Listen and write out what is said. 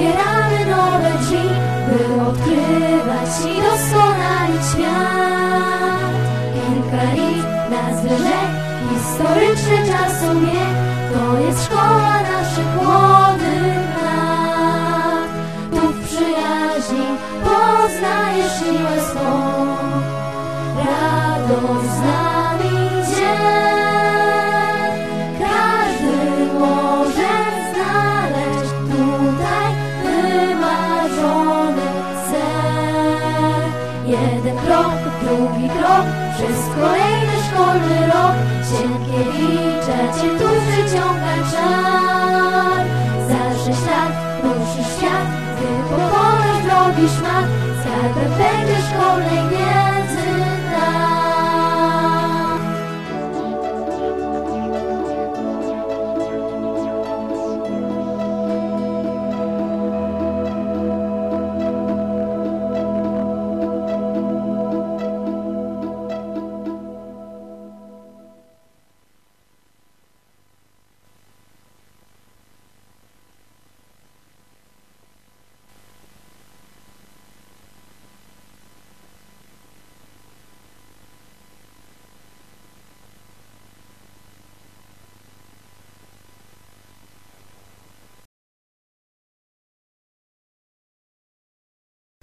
otwieramy nowe drzwi, by odkrywać i doskonalić świat. Kilka lit, nazwy rzek, historyczny czasobieg, to jest szkoła naszych młodych lat. Tu w przyjaźni poznajesz siłę swą, radość z nami dziel. Każdy może znaleźć tutaj wymarzony cel. Jeden krok, drugi krok, przez kolejny szkolny rok Sienkiewicza cię tu przyciąga czar. Za 6 lat ruszysz świat, gdy pokonasz drogi szmat, skarbem będzie szkolnej wiedzy.